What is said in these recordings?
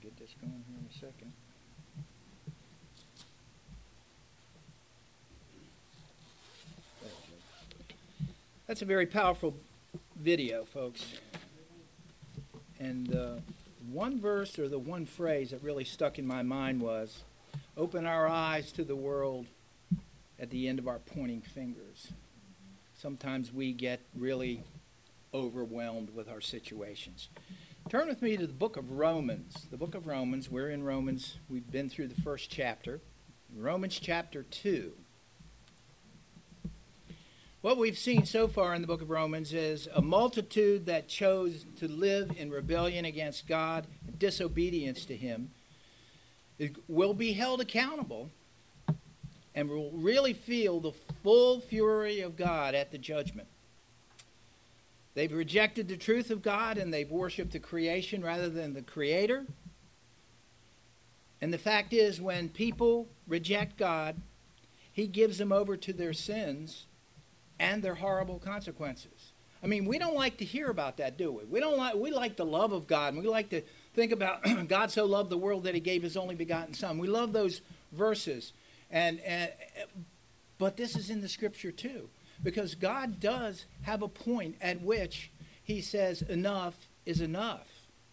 get this going here in a second. That's a very powerful video, folks. And one verse or the one phrase that really stuck in my mind was, open our eyes to the world at the end of our pointing fingers. Sometimes we get really overwhelmed with our situations. Turn with me to the book of Romans. The book of Romans, we're in Romans. We've been through the first chapter. Romans chapter 2. What we've seen so far in the book of Romans is a multitude that chose to live in rebellion against God, disobedience to Him, will be held accountable and will really feel the full fury of God at the judgment. They've rejected the truth of God and they've worshiped the creation rather than the Creator. And the fact is, when people reject God, He gives them over to their sins and their horrible consequences. I mean, we don't like to hear about that, do we? We like the love of God, and we like to think about God so loved the world that He gave His only begotten Son. We love those verses, but this is in the Scripture too, because God does have a point at which He says enough is enough.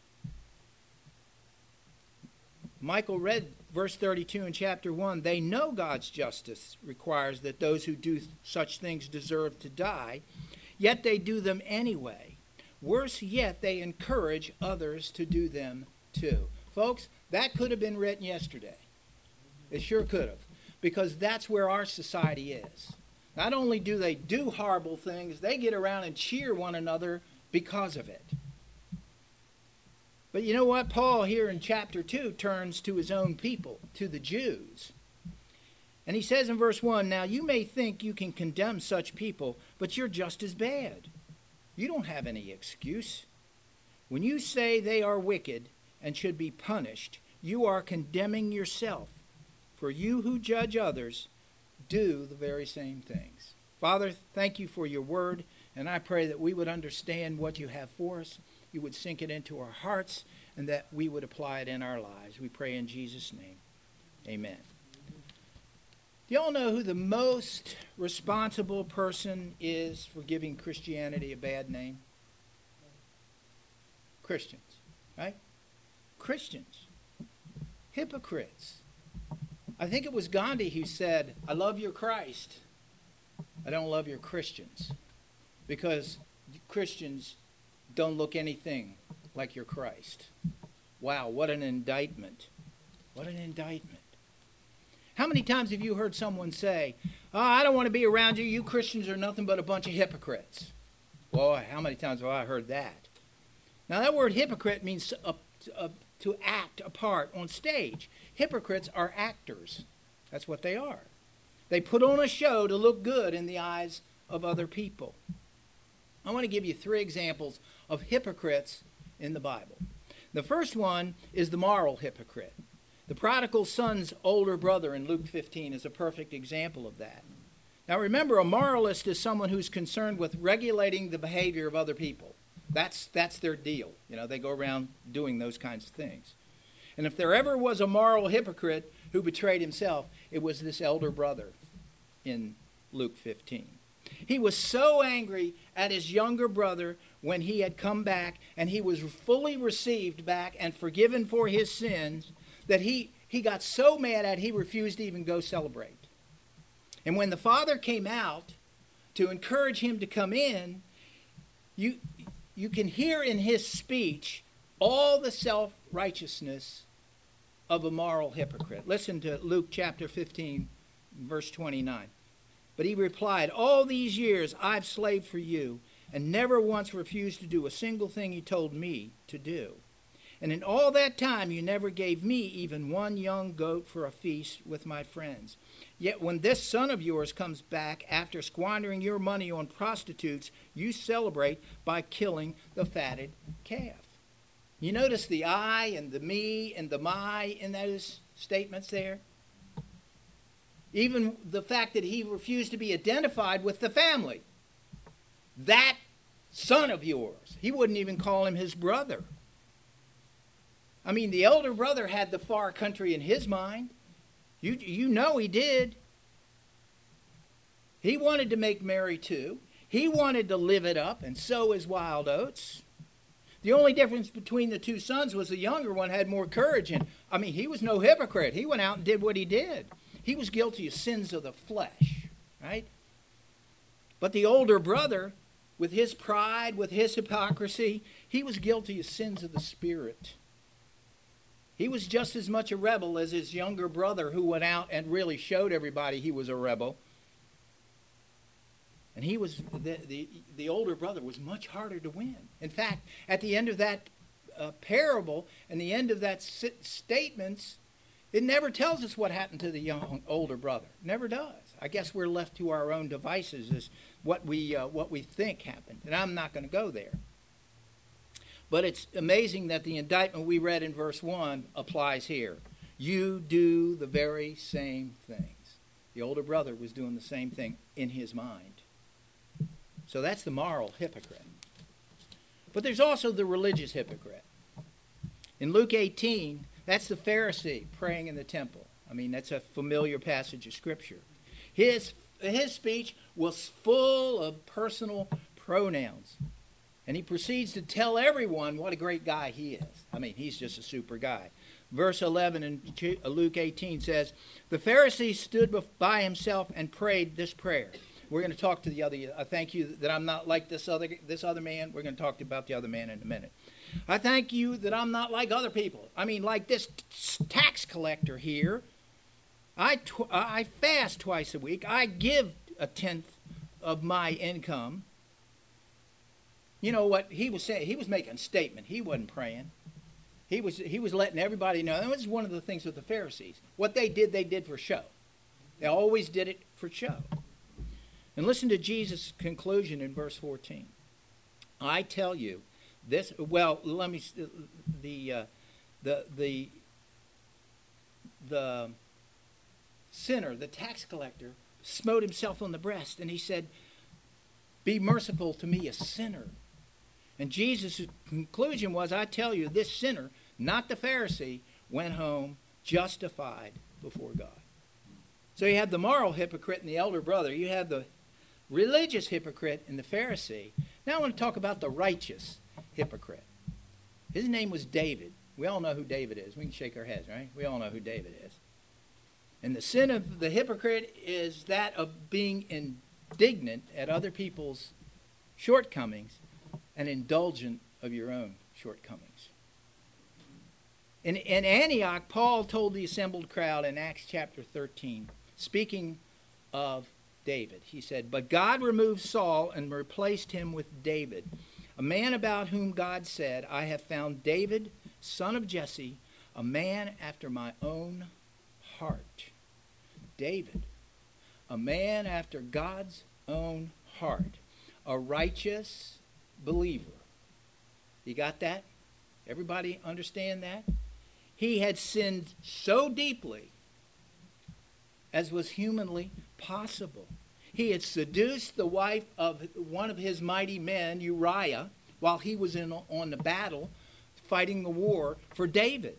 Michael read verse 32 in chapter 1. They know God's justice requires that those who do such things deserve to die, yet they do them anyway. Worse yet, they encourage others to do them too. Folks, that could have been written yesterday. It sure could have, because that's where our society is. Not only do they do horrible things, they get around and cheer one another because of it. But you know what? Paul here in chapter 2 turns to his own people, to the Jews. And he says in verse 1, now you may think you can condemn such people, but you're just as bad. You don't have any excuse. When you say they are wicked and should be punished, you are condemning yourself. For you who judge others do the very same things. Father, thank you for your word, and I pray that we would understand what you have for us. You would sink it into our hearts, and that we would apply it in our lives. We pray in Jesus' name. Amen. Do you all know who the most responsible person is for giving Christianity a bad name? Christians, right? Christians. Hypocrites. I think it was Gandhi who said, I love your Christ. I don't love your Christians. Because Christians don't look anything like your Christ. Wow, what an indictment. What an indictment. How many times have you heard someone say, oh, I don't want to be around you. You Christians are nothing but a bunch of hypocrites. Boy, how many times have I heard that? Now, that word hypocrite means to act a part on stage. Hypocrites are actors. That's what they are. They put on a show to look good in the eyes of other people. I want to give you 3 examples of hypocrites in the Bible. The first one is the moral hypocrite. The prodigal son's older brother in Luke 15 is a perfect example of that. Now remember, a moralist is someone who's concerned with regulating the behavior of other people. That's their deal. You know, they go around doing those kinds of things. And if there ever was a moral hypocrite who betrayed himself, it was this elder brother in Luke 15. He was so angry at his younger brother when he had come back and he was fully received back and forgiven for his sins that he got so mad at he refused to even go celebrate. And when the father came out to encourage him to come in, you can hear in his speech all the self-righteousness of a moral hypocrite. Listen to Luke chapter 15, verse 29. But he replied, all these years I've slaved for you and never once refused to do a single thing you told me to do. And in all that time you never gave me even one young goat for a feast with my friends. Yet when this son of yours comes back after squandering your money on prostitutes, you celebrate by killing the fatted calf. You notice the I and the me and the my in those statements there? Even the fact that he refused to be identified with the family. That son of yours. He wouldn't even call him his brother. I mean, the elder brother had the far country in his mind. You know he did. He wanted to make merry too. He wanted to live it up and sow his wild oats. The only difference between the two sons was the younger one had more courage. And I mean, he was no hypocrite. He went out and did what he did. He was guilty of sins of the flesh, right? But the older brother, with his pride, with his hypocrisy, he was guilty of sins of the spirit. He was just as much a rebel as his younger brother, who went out and really showed everybody he was a rebel. And he was the older brother was much harder to win. In fact, at the end of that parable and the end of that statements, it never tells us what happened to the older brother. Never does. I guess we're left to our own devices as what we think happened. And I'm not going to go there. But it's amazing that the indictment we read in verse 1 applies here. You do the very same things. The older brother was doing the same thing in his mind. So that's the moral hypocrite. But there's also the religious hypocrite. In Luke 18, that's the Pharisee praying in the temple. I mean, that's a familiar passage of Scripture. His speech was full of personal pronouns. And he proceeds to tell everyone what a great guy he is. I mean, he's just a super guy. Verse 11 in Luke 18 says, the Pharisee stood by himself and prayed this prayer. We're going to talk to the other. I thank you that I'm not like this other man. We're going to talk about the other man in a minute. I thank you that I'm not like other people. I mean, like this tax collector here. I fast twice a week. I give a tenth of my income. You know what he was saying? He was making a statement. He wasn't praying. He was letting everybody know. That was one of the things with the Pharisees. What they did for show. They always did it for show. And listen to Jesus' conclusion in verse 14. I tell you this. Well, let me. The sinner, the tax collector, smote himself on the breast, and he said, "Be merciful to me, a sinner." And Jesus' conclusion was, I tell you, this sinner, not the Pharisee, went home justified before God. So you have the moral hypocrite and the elder brother. You have the religious hypocrite and the Pharisee. Now I want to talk about the righteous hypocrite. His name was David. We all know who David is. We can shake our heads, right? We all know who David is. And the sin of the hypocrite is that of being indignant at other people's shortcomings and indulgent of your own shortcomings. In Antioch, Paul told the assembled crowd in Acts chapter 13, speaking of David, he said, "But God removed Saul and replaced him with David, a man about whom God said, I have found David, son of Jesse, a man after my own heart." David, a man after God's own heart, a righteous believer. You got that? Everybody understand that? He had sinned so deeply as was humanly possible. He had seduced the wife of one of his mighty men, Uriah, while he was on the battle fighting the war for David.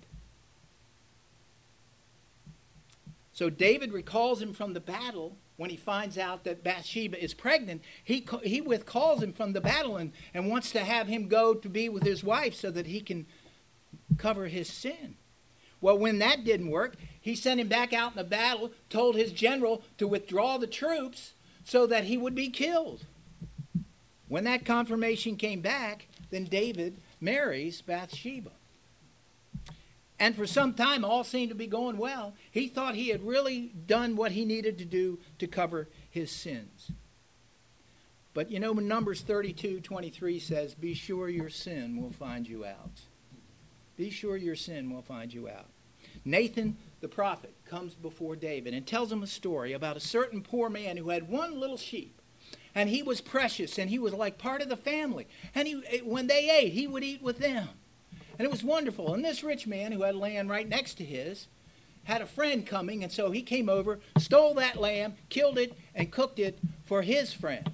So David recalls him from the battle. When he finds out that Bathsheba is pregnant, he withcalls him from the battle and wants to have him go to be with his wife so that he can cover his sin. Well, when that didn't work, he sent him back out in the battle, told his general to withdraw the troops so that he would be killed. When that confirmation came back, then David marries Bathsheba. And for some time, all seemed to be going well. He thought he had really done what he needed to do to cover his sins. But you know, Numbers 32:23 says, "Be sure your sin will find you out." Be sure your sin will find you out. Nathan, the prophet, comes before David and tells him a story about a certain poor man who had one little sheep. And he was precious, and he was like part of the family. And when they ate, he would eat with them. And it was wonderful. And this rich man who had land right next to his had a friend coming, and so he came over, stole that lamb, killed it, and cooked it for his friend.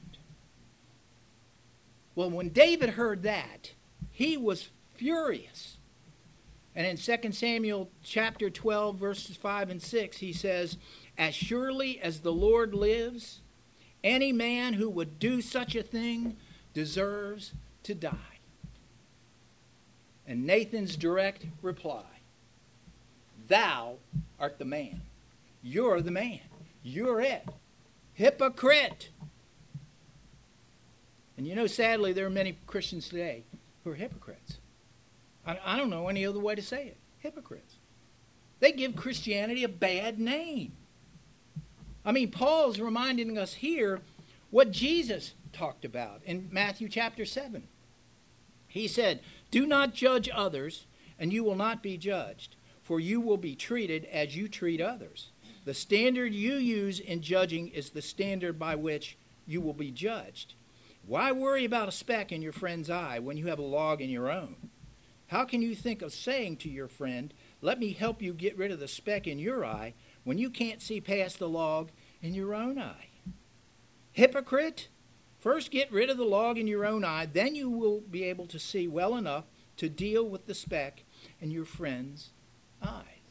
Well, when David heard that, he was furious. And in 2 Samuel chapter 12, verses 5 and 6, he says, "As surely as the Lord lives, any man who would do such a thing deserves to die." And Nathan's direct reply, "Thou art the man. You're the man. You're it. Hypocrite." And you know, sadly, there are many Christians today who are hypocrites. I don't know any other way to say it. Hypocrites. They give Christianity a bad name. I mean, Paul's reminding us here what Jesus talked about in Matthew chapter 7. He said, "Do not judge others, and you will not be judged, for you will be treated as you treat others. The standard you use in judging is the standard by which you will be judged. Why worry about a speck in your friend's eye when you have a log in your own? How can you think of saying to your friend, 'Let me help you get rid of the speck in your eye,' when you can't see past the log in your own eye? Hypocrite! First get rid of the log in your own eye, then you will be able to see well enough to deal with the speck in your friend's eye."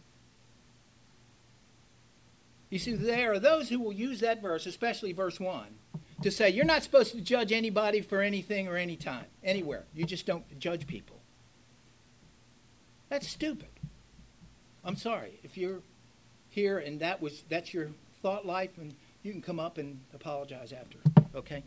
You see, there are those who will use that verse, especially verse 1, to say you're not supposed to judge anybody for anything or any time, anywhere. You just don't judge people. That's stupid. I'm sorry. If you're here and that's your thought life, and you can come up and apologize after, okay?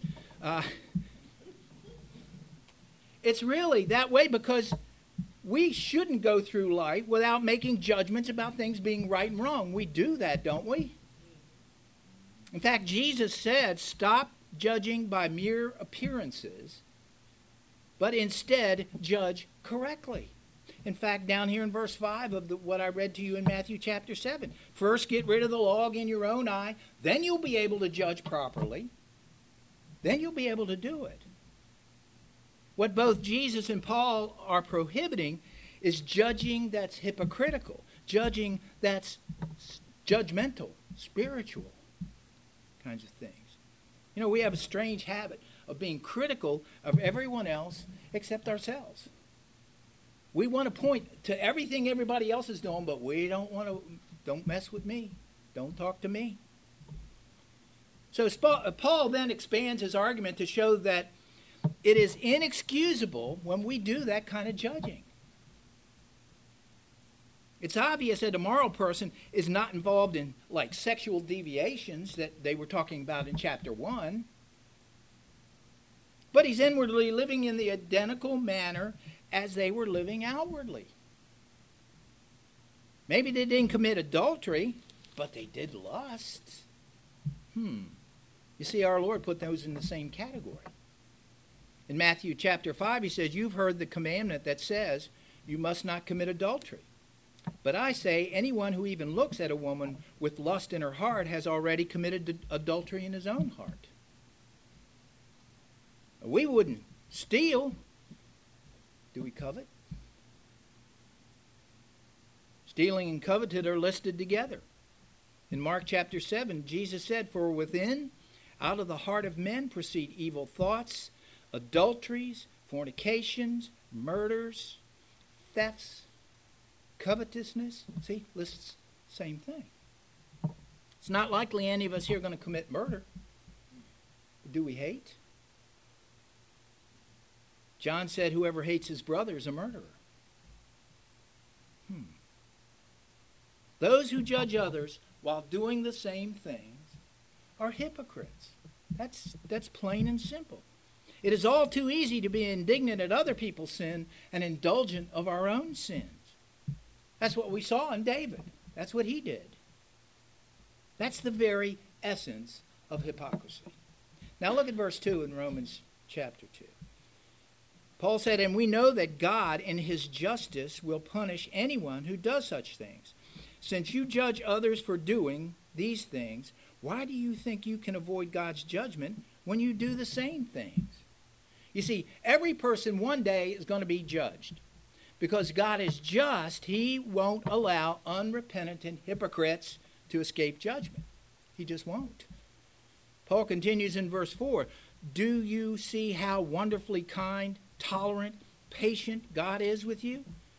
It's really that way because we shouldn't go through life without making judgments about things being right and wrong. We do that, don't we? In fact, Jesus said, "Stop judging by mere appearances, but instead judge correctly." In fact, down here in verse 5 of what I read to you in Matthew chapter 7, first get rid of the log in your own eye, then you'll be able to judge properly. Then you'll be able to do it. What both Jesus and Paul are prohibiting is judging that's hypocritical, judging that's judgmental, spiritual kinds of things. You know, we have a strange habit of being critical of everyone else except ourselves. We want to point to everything everybody else is doing, but we don't mess with me. Don't talk to me. So Paul then expands his argument to show that it is inexcusable when we do that kind of judging. It's obvious that a moral person is not involved in like sexual deviations that they were talking about in chapter 1. But he's inwardly living in the identical manner as they were living outwardly. Maybe they didn't commit adultery, but they did lust. You see, our Lord put those in the same category. In Matthew chapter 5, he says, "You've heard the commandment that says, 'You must not commit adultery.' But I say, anyone who even looks at a woman with lust in her heart has already committed adultery in his own heart." We wouldn't steal. Do we covet? Stealing and coveted are listed together. In Mark chapter 7, Jesus said, "For within, out of the heart of men proceed evil thoughts, adulteries, fornications, murders, thefts, covetousness." See, lists same thing. It's not likely any of us here are going to commit murder. Do we hate? John said, "Whoever hates his brother is a murderer." Those who judge others while doing the same things are hypocrites. That's plain and simple. It is all too easy to be indignant at other people's sin and indulgent of our own sins. That's what we saw in David. That's what he did. That's the very essence of hypocrisy. Now look at verse 2 in Romans chapter 2. Paul said, "And we know that God in his justice will punish anyone who does such things. Since you judge others for doing these things, why do you think you can avoid God's judgment when you do the same things?" You see, every person one day is going to be judged. Because God is just, he won't allow unrepentant hypocrites to escape judgment. He just won't. Paul continues in verse 4, "Do you see how wonderfully kind, tolerant, patient God is with you?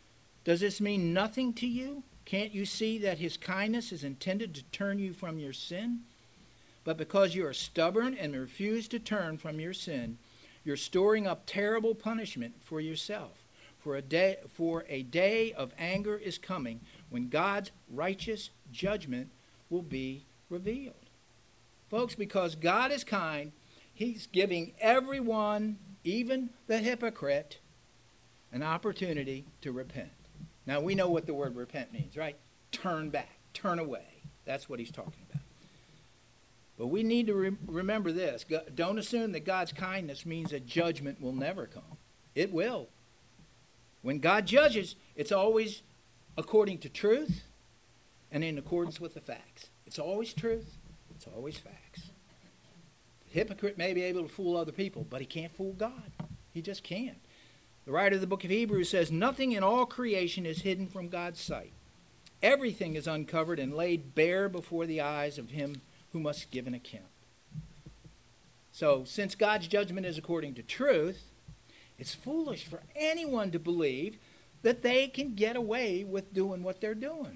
Does this mean nothing to you? Can't you see that his kindness is intended to turn you from your sin? But because you are stubborn and refuse to turn from your sin, you're storing up terrible punishment for yourself. For a day of anger is coming when God's righteous judgment will be revealed. Folks, because God is kind, he's giving everyone, even the hypocrite, an opportunity to repent. Now, we know what the word repent means, right? Turn back, turn away. That's what he's talking about. But we need to remember this. Don't assume that God's kindness means that judgment will never come. It will. When God judges, it's always according to truth and in accordance with the facts. It's always truth. It's always facts. The hypocrite may be able to fool other people, but he can't fool God. He just can't. The writer of the book of Hebrews says, nothing in all creation is hidden from God's sight. Everything is uncovered and laid bare before the eyes of him who must give an account. So, since God's judgment is according to truth, it's foolish for anyone to believe that they can get away with doing what they're doing.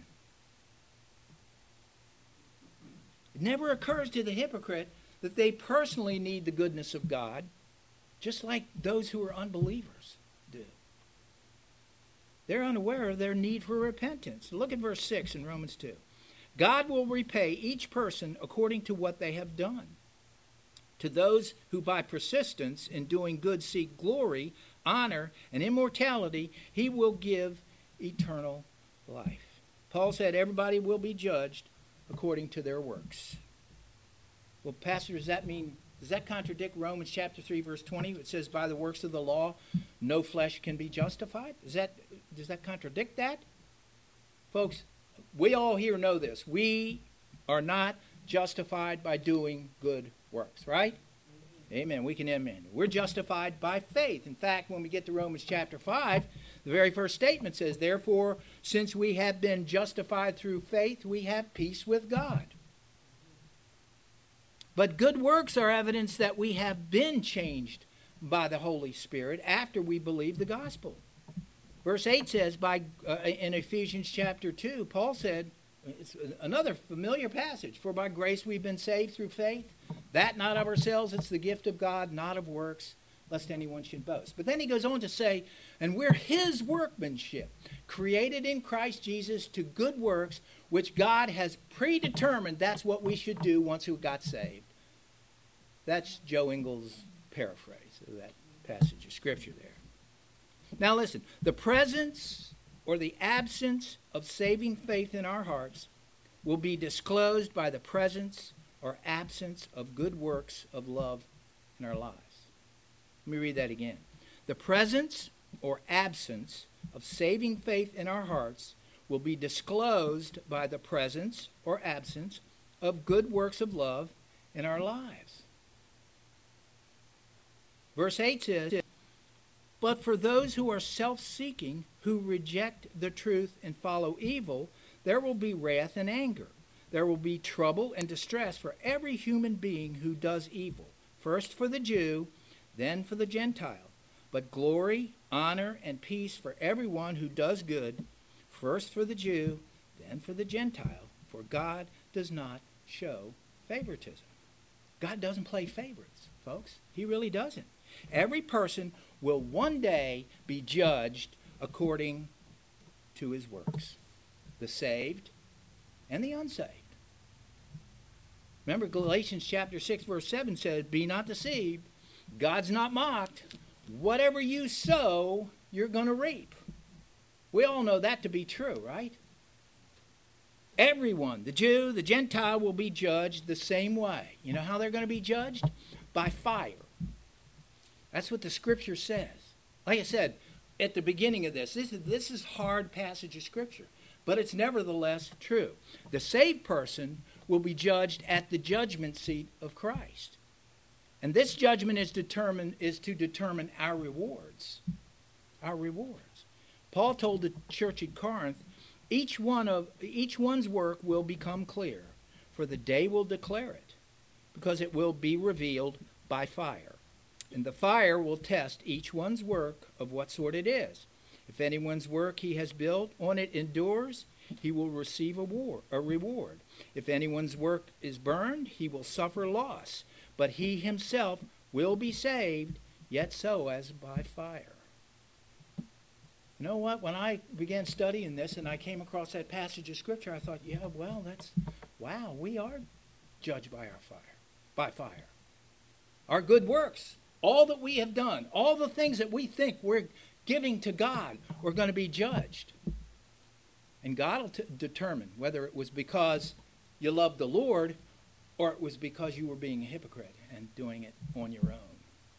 It never occurs to the hypocrite that they personally need the goodness of God, just like those who are unbelievers do. They're unaware of their need for repentance. Look at verse 6 in Romans 2. God will repay each person according to what they have done. To those who by persistence in doing good seek glory, honor, and immortality, he will give eternal life. Paul said everybody will be judged according to their works. Well, Pastor, does that contradict Romans chapter 3, verse 20? It says, by the works of the law, no flesh can be justified. Does that contradict that? Folks, we all here know this. We are not justified by doing good works, right? Amen. We can amen. We're justified by faith. In fact, when we get to Romans chapter 5, the very first statement says, therefore, since we have been justified through faith, we have peace with God. But good works are evidence that we have been changed by the Holy Spirit after we believe the gospel. Verse 8 says, in Ephesians chapter 2, Paul said, it's another familiar passage, for by grace we've been saved through faith, that not of ourselves, it's the gift of God, not of works, lest anyone should boast. But then he goes on to say, and we're his workmanship, created in Christ Jesus to good works, which God has predetermined that's what we should do once we got saved. That's Joe Ingles' paraphrase of that passage of Scripture there. Now listen, the presence or the absence of saving faith in our hearts will be disclosed by the presence or absence of good works of love in our lives. Let me read that again. The presence or absence of saving faith in our hearts will be disclosed by the presence or absence of good works of love in our lives. Verse 8 says, but for those who are self-seeking, who reject the truth and follow evil, there will be wrath and anger. There will be trouble and distress for every human being who does evil, first for the Jew, then for the Gentile. But glory, honor, and peace for everyone who does good, first for the Jew, then for the Gentile, for God does not show favoritism. God doesn't play favorites, folks. He really doesn't. Every person will one day be judged according to his works, the saved and the unsaved. Remember, Galatians chapter 6, verse 7 says, be not deceived, God's not mocked. Whatever you sow, you're going to reap. We all know that to be true, right? Everyone, the Jew, the Gentile, will be judged the same way. You know how they're going to be judged? By fire. That's what the Scripture says. Like I said, at the beginning of this is hard passage of Scripture, but it's nevertheless true. The saved person will be judged at the judgment seat of Christ. And this judgment is to determine our rewards. Our rewards. Paul told the church at Corinth, each one's work will become clear, for the day will declare it, because it will be revealed by fire. And the fire will test each one's work of what sort it is. If anyone's work he has built on it endures, he will receive a reward. If anyone's work is burned, he will suffer loss, but he himself will be saved, yet so as by fire. You know what? When I began studying this and I came across that passage of Scripture, I thought, yeah, well, we are judged by fire. Our good works, all that we have done, all the things that we think we're giving to God, we're going to be judged. And God will determine whether it was because you loved the Lord or it was because you were being a hypocrite and doing it on your own.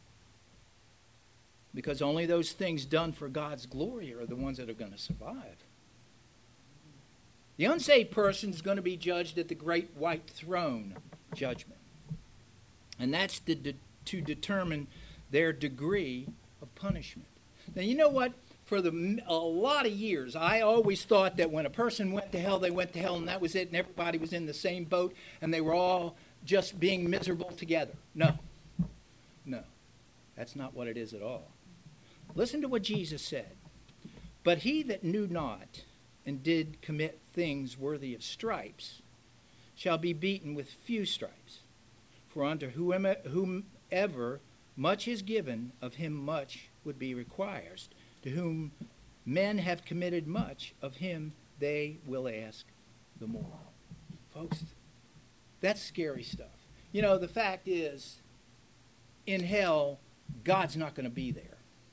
Because only those things done for God's glory are the ones that are going to survive. The unsaved person is going to be judged at the great white throne judgment. And that's to determine their degree of punishment. Now, you know what? For a lot of years, I always thought that when a person went to hell, they went to hell, and that was it, and everybody was in the same boat, and they were all just being miserable together. No. That's not what it is at all. Listen to what Jesus said. But he that knew not and did commit things worthy of stripes shall be beaten with few stripes. For unto whomever much is given, of him much would be required. To whom men have committed much, of him they will ask the more. Folks, that's scary stuff. You know, the fact is, in hell, God's not going to be there.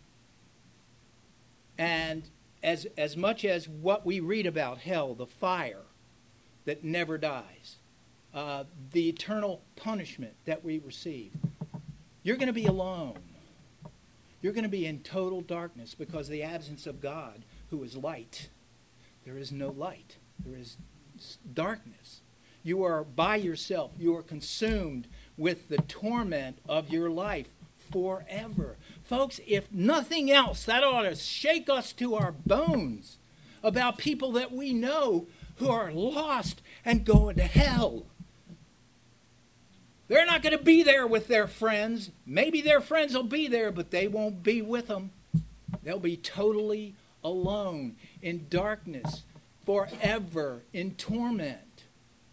And as much as what we read about hell, the fire that never dies, the eternal punishment that we receive, you're going to be alone. You're going to be in total darkness because of the absence of God, who is light. There is no light. There is darkness. You are by yourself. You are consumed with the torment of your life forever. Folks, if nothing else, that ought to shake us to our bones about people that we know who are lost and going to hell. They're not going to be there with their friends. Maybe their friends will be there, but they won't be with them. They'll be totally alone in darkness forever in torment.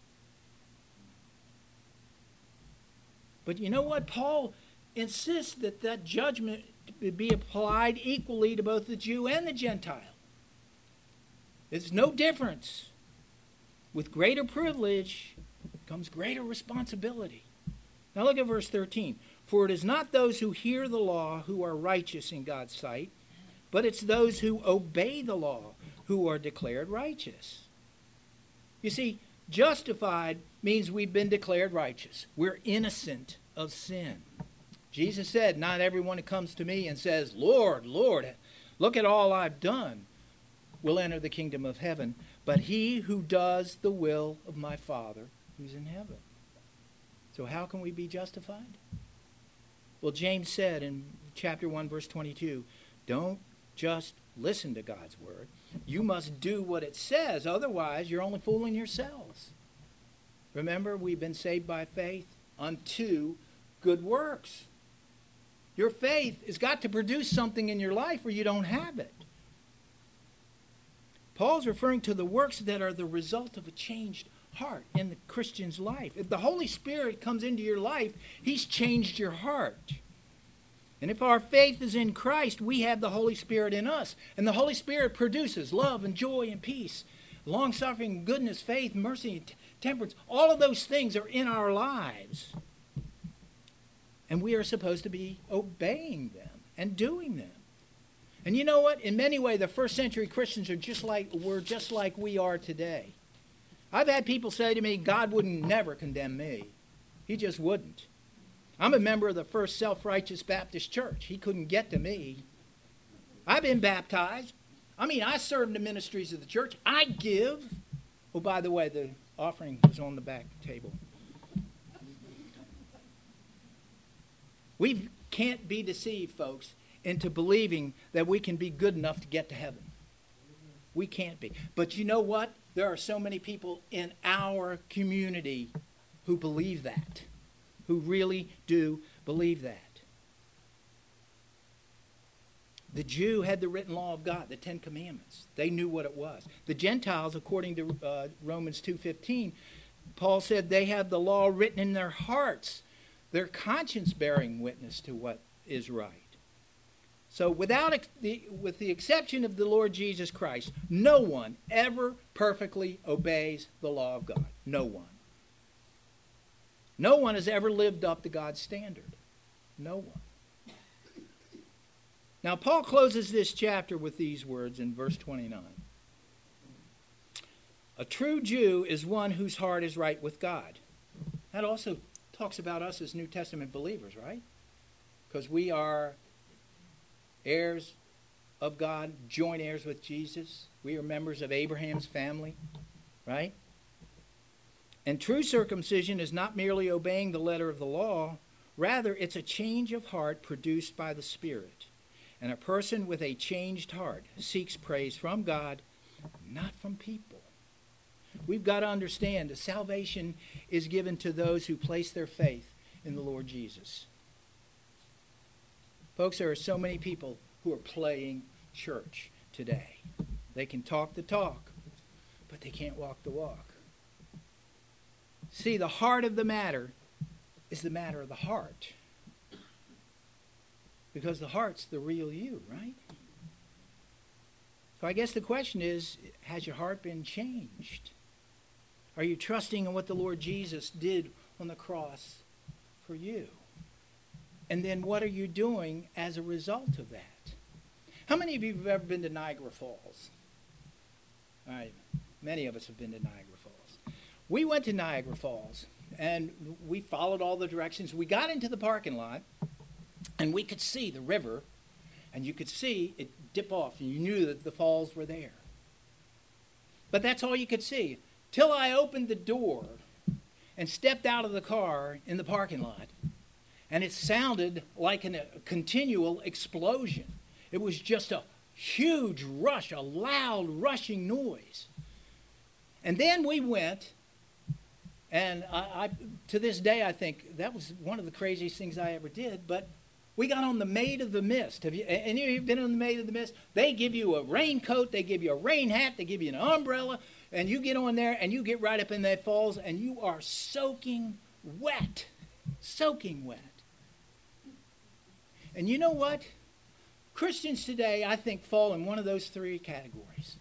But you know what? Paul insists that judgment be applied equally to both the Jew and the Gentile. There's no difference. With greater privilege comes greater responsibility. Now look at verse 13. For it is not those who hear the law who are righteous in God's sight, but it's those who obey the law who are declared righteous. You see, justified means we've been declared righteous. We're innocent of sin. Jesus said, not everyone who comes to me and says, Lord, Lord, look at all I've done, will enter the kingdom of heaven, but he who does the will of my Father who's in heaven. So how can we be justified? Well, James said in chapter 1, verse 22, don't just listen to God's word. You must do what it says. Otherwise, you're only fooling yourselves. Remember, we've been saved by faith unto good works. Your faith has got to produce something in your life or you don't have it. Paul's referring to the works that are the result of a changed heart in the Christian's life. If the Holy Spirit comes into your life, he's changed your heart. And if our faith is in Christ, we have the Holy Spirit in us. And the Holy Spirit produces love and joy and peace, long-suffering, goodness, faith, mercy, and temperance. All of those things are in our lives. And we are supposed to be obeying them and doing them. And you know what? In many ways, the first century Christians were just like we are today. I've had people say to me, God wouldn't never condemn me. He just wouldn't. I'm a member of the First Self-Righteous Baptist Church. He couldn't get to me. I've been baptized. I serve in the ministries of the church. I give. Oh, by the way, the offering is on the back table. We can't be deceived, folks, into believing that we can be good enough to get to heaven. We can't be. But you know what? There are so many people in our community who believe that, who really do believe that. The Jew had the written law of God, the Ten Commandments. They knew what it was. The Gentiles, according to Romans 2:15, Paul said they have the law written in their hearts, their conscience bearing witness to what is right. So with the exception of the Lord Jesus Christ, no one ever perfectly obeys the law of God. No one. No one has ever lived up to God's standard. No one. Now, Paul closes this chapter with these words in verse 29. A true Jew is one whose heart is right with God. That also talks about us as New Testament believers, right? Because we are heirs of God, joint heirs with Jesus. We are members of Abraham's family, right? And true circumcision is not merely obeying the letter of the law. Rather, it's a change of heart produced by the Spirit. And a person with a changed heart seeks praise from God, not from people. We've got to understand that salvation is given to those who place their faith in the Lord Jesus. Folks, there are so many people who are playing church today. They can talk the talk, but they can't walk the walk. See, the heart of the matter is the matter of the heart. Because the heart's the real you, right? So I guess the question is, has your heart been changed? Are you trusting in what the Lord Jesus did on the cross for you? And then what are you doing as a result of that? How many of you have ever been to Niagara Falls? All right, many of us have been to Niagara Falls. We went to Niagara Falls, and we followed all the directions. We got into the parking lot, and we could see the river, and you could see it dip off, and you knew that the falls were there. But that's all you could see. Till I opened the door and stepped out of the car in the parking lot, and it sounded like a continual explosion. It was just a huge rush, a loud rushing noise. And then we went, and I to this day I think that was one of the craziest things I ever did, but we got on the Maid of the Mist. Have you, any of you been on the Maid of the Mist? They give you a raincoat, they give you a rain hat, they give you an umbrella, and you get on there and you get right up in that falls and you are soaking wet. Soaking wet. And you know what? Christians today, I think, fall in one of those three categories.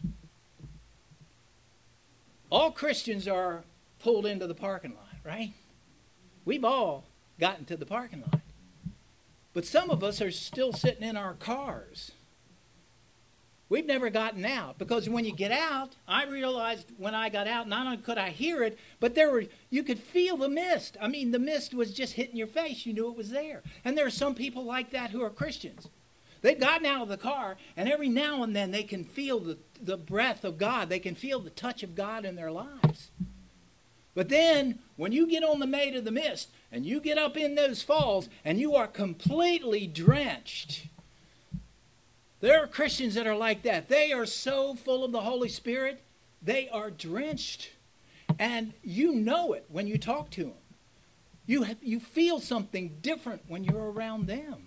All Christians are pulled into the parking lot, right? We've all gotten to the parking lot. But some of us are still sitting in our cars. We've never gotten out, because when you get out, I realized when I got out, not only could I hear it, but you could feel the mist. I mean, the mist was just hitting your face. You knew it was there. And there are some people like that who are Christians. They've gotten out of the car, and every now and then they can feel the breath of God. They can feel the touch of God in their lives. But then, when you get on the Maid of the Mist, and you get up in those falls, and you are completely drenched. There are Christians that are like that. They are so full of the Holy Spirit, they are drenched. And you know it when you talk to them. You feel something different when you're around them.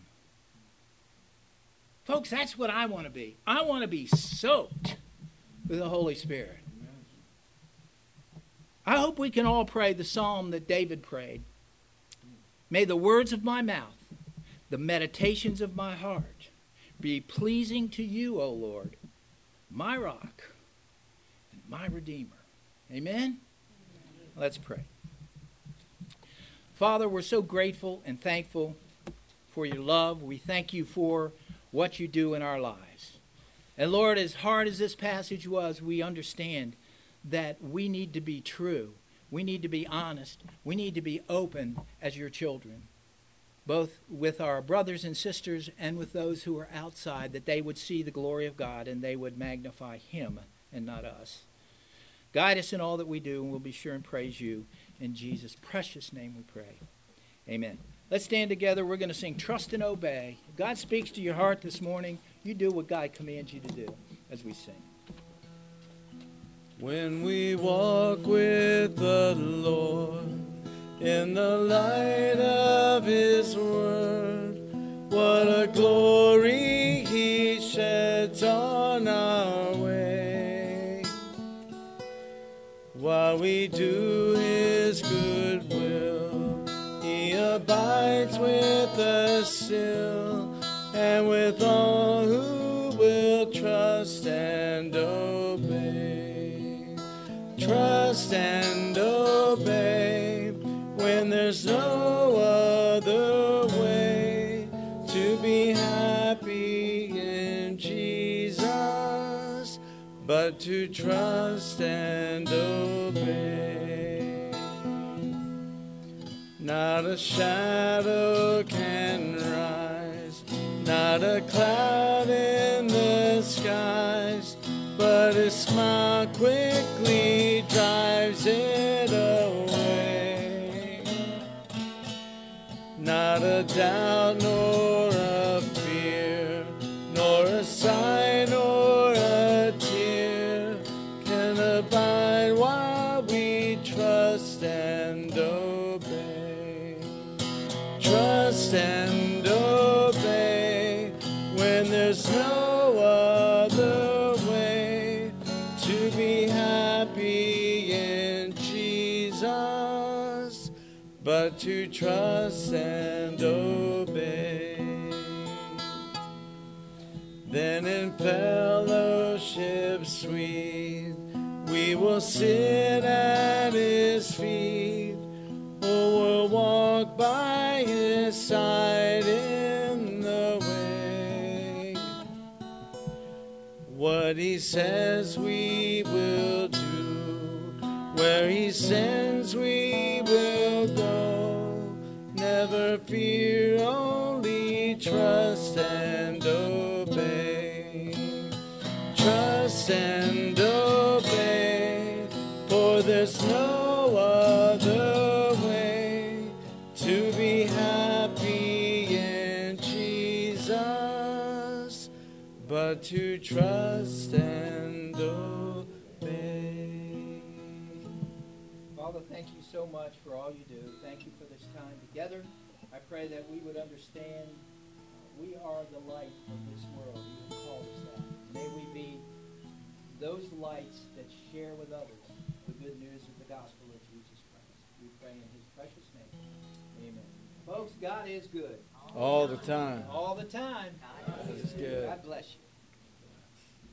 Folks, that's what I want to be. I want to be soaked with the Holy Spirit. I hope we can all pray the psalm that David prayed. May the words of my mouth, the meditations of my heart, be pleasing to you, O Lord, my rock and my redeemer. Amen? Let's pray. Father, we're so grateful and thankful for your love. We thank you for what you do in our lives. And Lord, as hard as this passage was, we understand that we need to be true. We need to be honest. We need to be open as your children, both with our brothers and sisters and with those who are outside, that they would see the glory of God and they would magnify him and not us. Guide us in all that we do, and we'll be sure and praise you. In Jesus' precious name we pray. Amen. Let's stand together. We're going to sing Trust and Obey. If God speaks to your heart this morning, you do what God commands you to do as we sing. When we walk with the Lord in the light of his word, what a glory he we do His good will. He abides with us still, and with all who will trust and obey. Trust and obey when there's no other way to be happy in Jesus, but to trust and obey. Not a shadow can rise, not a cloud in the skies, but His smile quickly drives it away. Not a doubt nor a fear, nor a sigh nor a tear can abide while we trust and obey. Trust and obey when there's no other way to be happy in Jesus, but to trust and obey. Then in fellowship sweet we will sit at His feet, or we'll walk by His side in the way. What He says we will do, where He sends we will go. Never fear, only trust and obey. Trust and obey, for there's no other way to be happy in Jesus, but to trust and obey. Father, thank you so much for all you do. Thank you for this time together. I pray that we would understand we are the light of this world. You have called us that. May we be those lights that share with others the good news of the gospel of Jesus Christ. We pray in His precious name. Amen. Folks, God is good. All the time. All the time. God is good. God bless you.